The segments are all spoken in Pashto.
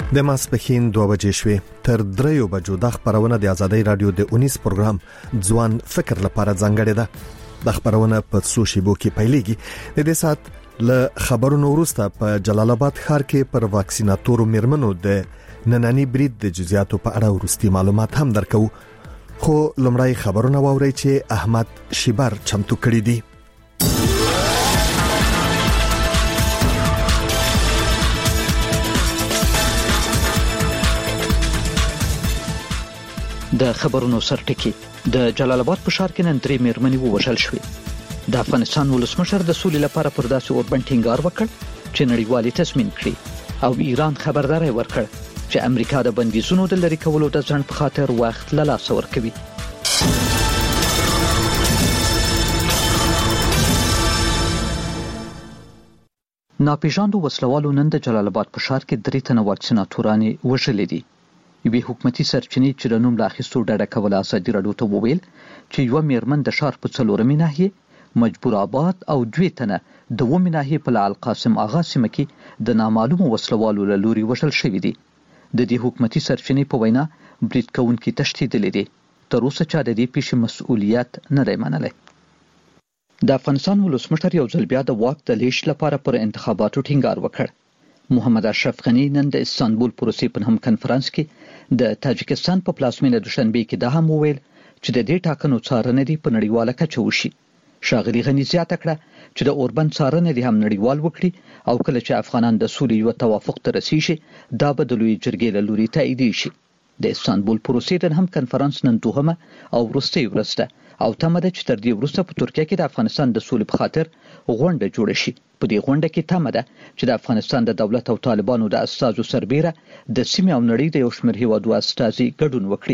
د ماسپښین 2 بجې شوې تر 3 بجو د خبرونه د ازادۍ رادیو د 19 پروګرام ځوان فکر لپاره ځانګړی ده. د خبرونه په سوشيبو کې پیلېږي. د دې سات له خبرونو وروسته په جلال آباد ښار کې پر واکسیناتورو میرمنو د نننی برید د جزئیاتو په اړه ورستي معلومات هم درکو. خو لمړی خبرونه واوري چې احمد شیبر چمتو کړی دي. د خبرونو سرټکی د جلال آباد په ښار کې نن 3 میرمنې ووژل شوې. د افغانستان ولسمشر د سولې لپاره پر داسې اوربند ټینګار وکړ چې نړیوالي تضمین کړي او ایران خبرداري ورکړ چې امریکا د بندیزونو د لری کولو د ځنډ په خاطر وخت له لاسه ورکوي. ناپېژاندو وسلوالو نن د جلال آباد په ښار کې 3 تنه واکسیناتورانې وژلې دي. یوه حکومتي سرچینې چې د نوم له اخیستو ډډه کوله ازادي راډیو ته وویل چې یوه میرمن د ښار په 4مې ناحیې مجبور آباد او 2 تنه د 2مې ناحیې په لعل قاسم آغا سیمه کې د نامعلومو وسلوالو له لوري وژل شوي دي. د دې حکومتي سرچینې په وینا برید کوونکي تښتېدلي دي. تر اوسه چا د دې پیښې مسؤلیت نه دی منلی. د افغانستان ولسمشر یو ځل بیا د واک د لیږد لپاره پر انتخاباتو ټینګار وکړ. محمد اشرف غنی نن د استانبول پروسې په هم کنفرانس کې د تاجکستان په پلازمینه دوشنبه کې دا هم وویل چې د دې ټاکنو څارنه دی په نړیواله کچه وشي. ښاغلي غنی زیاته کړه چې د اوربند څارنه دی هم نړیوال وکړي او کله چې افغانان د سولې یو توافق ته رسیږي دا به د لوی جرګې له لوري تایید شي. د استانبول پروسې د هم کنفرانس نن 2مه او وروستۍ ورځ ده او تمه ده چې تر دې وروسته په ترکیه کې د افغانستان د سولې په خاطر غونډه جوړه شي. په دې غونډه کې تمه ده چې د افغانستان د دولت او طالبانو د استازو سربېره د سیمې او نړۍ د یو شمېر هیوادو استازي ګډون وکړي.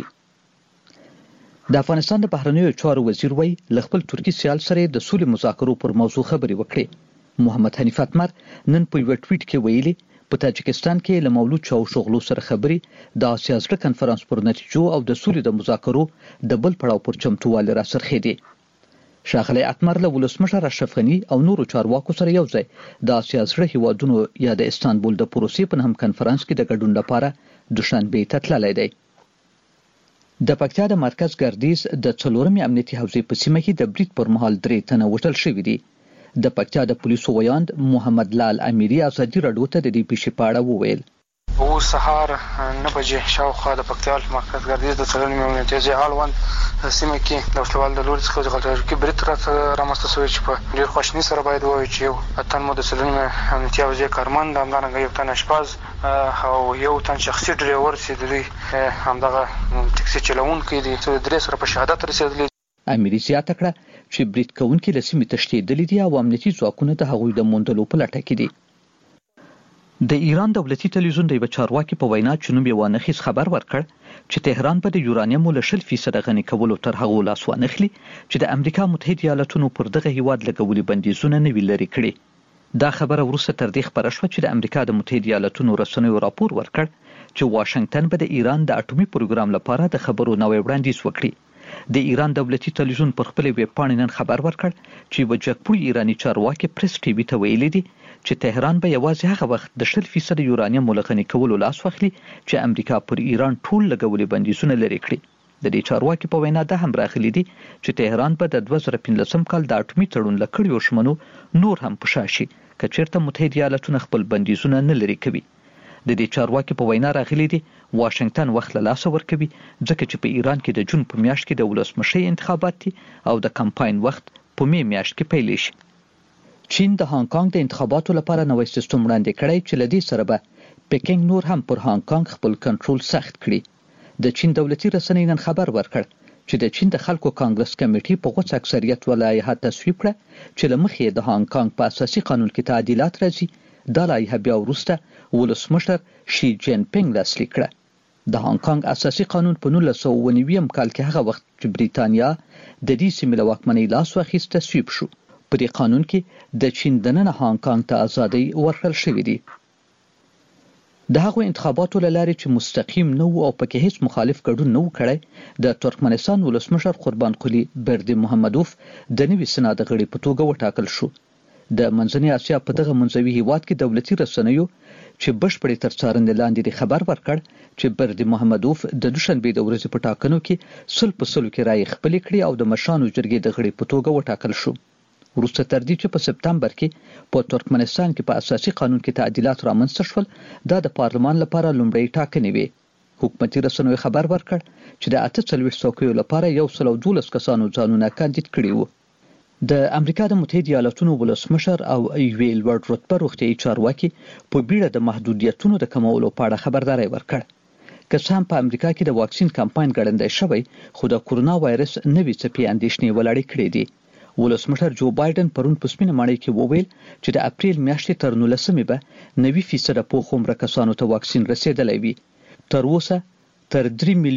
د افغانستان د بهرنیو چارو وزیر وی له خپل ترکی سیال سره د سولې مذاکرو پر موضوع خبرې وکړي. محمد حنیف اتمر نن په یو ټویټ کې ویلي په تاجکستان کې له مولود چاوشغلو سره خبرې د آسیا زړه کنفرانس پر نتیجو او د سولې د مذاکرو د بل پړاو پر چمتووالي را سرخېدي. ښاغلی اتمر له ولسمشر اشرف غنی او نورو چارواکو سره یو ځای د آسیا زړه هیوادونو یا د استانبول د پروسې په هم کنفرانس کې د ګډون لپاره دوشنبه ته تللی دی. د پکتیا د مرکز ګردیز د 4مې امنیتي حوزې په سیمه کې د برید پر مهال 3 تنه وژل شوي دي. د پکتیا د پولیسو ویاند محمد لال امیری ازادي راډیو ته د دې پیښې په اړه وویل. او سهار 9 بجې شاوخوا د پکتیا مرکز ګردیز د 4مې امنیتي حوزې اړوند سیمه کې د وسلوال د لوري څخه د غلطۍ برید رامنځته شوی چې په ډېر خواشیني سره باید ووایو چې یو تن مو د 4مې امنیتي حوزې کارمند همدارنګه یو تن اشپز او یو تن شخصي ډریور چې د دوی همدغه ټکسي چلوونکی دي څو 3 سره په شهادت رسېدلي. امیری زیاته کړه چې برید کوونکي له سیمې تښتېدلي دي او امنیتي ځواکونه د هغوی د موندلو په لټه کې دي. د ایران دولتي تلویزیون د یو چارواکي په وینا چې نوم یې وانخیز خبر ورکړ چې تهران به د یورانیم له 0% غني کولو تر هغه لاس وانخلي چې د امریکا متحده ایالاتونو پر دغه هیواد لګولي بندیزونه نه وی لري کړي. دا خبره وروسته تر دې خبره شوه چې د امریکا د متحده ایالاتونو رسنیو راپور ورکړ چې واشنگټن به د ایران د اټومي پروګرام لپاره د خبرو نوې وړاندیز وکړي. د ایران دولتي تلویزیون پر خپل ویب پاڼې نن خبر ورکړ چې وجګپوړي ایرانی چارواکي پریس ټي وي ته ویلي دي چې تهران به یوازې هغه وخت د 0% یورانیم غني کولو لاس واخلي چې امریکا پر ایران ټول لګولي بندیزونه لري کړي. د دې چارواکي په وینا ده هم راغلي دي چې تهران به د 2015 کال د اټومي تړون لکړیو شمنو نور هم پشاشي کچیرته متحده ایالاتونه خپل بندیزونه نه لري کوي. د دې چارواکي په وینا راغلي دي واشنگټن وخت له لاسه ورکوي ځکه چې په ایران کې د جون په میاشت کې د ولسمشي انتخابات دي او د کمپاین وخت په می میاشت کې پیل شي. چین د هانګ کانګ د انتخاباتو لپاره نوې سیستم وړاندې کړی چې لدی سره به پکینګ نور هم پر هانګ کانګ خپل کنټرول سخت کړي. د چین دولتي رسنۍ نن خبر ورکړ چې د چین د خلکو کانګرس کمیټې په غوڅ اکثریت ولایحه تصویب کړه چې لمخې د هانګ کانګ په اساسي قانون کې تعدیلات راځي. دا لایحه بیا وروسته ولسمشر شي جین پینګ لاسلیک کړه. د هانګ کانګ اساسي قانون په 1990 کال کې هغه وخت چې بریتانیا د دې سیمې له واکمنۍ لاس واخیست تصویب شو. په دې قانون کې د چین دننه هانګ کانګ ته ازادي ورکړل شوې دي. د هغو انتخاباتو لاره چې مستقیم نه او پکې هیڅ مخالف ګډون نه وکړي د ترکمنستان ولسمشر قربان قلی برد محمدوف د نوي سنا د غړي په توګه وټاکل شو. د منځنۍ اسیا په دغه منځوي هیواد کې دولتي رسنیو چې بشپړې تر څارنې لاندې خبر ورکړ چې بردي محمدوف د دوشنبه د ورځې په ټاکنو کې 100% کې رائے خپل کړی او د مشرانو جرګې د غړي په توګه وټاکل شو. وروسته تر دې چې په سپتمبر کې په ترکمنستان کې په اساسي قانون کې تعدیلات رامنځته شول، دا د پارلمان لپاره لومړی ټاکنې وې. حکومتي رسنیو خبر ورکړ چې د 48 څوکیو لپاره 112 کسانو ځانونه کاندید کړي وو. د امریکا د متحده ایالاتونو ولسمشر او یوې لوړ رتبه روغتیايي چارواکي په بیړه د محدودیتونو د کمولو په اړه خبرداري ورکړ. که څه هم په امریکا کې د واکسین کمپاین ګړندی شوی، خو د کورونا وایرس نوې څپې اندېښنې ولاړې کړې دي. ولسمشر جو بایدن پرون په سپینه ماڼۍ کې وویل چې د اپریل میاشتې تر 19 به 90% پوخ عمر کسانو ته واکسین رسیدلی وي. تر اوسه تر 3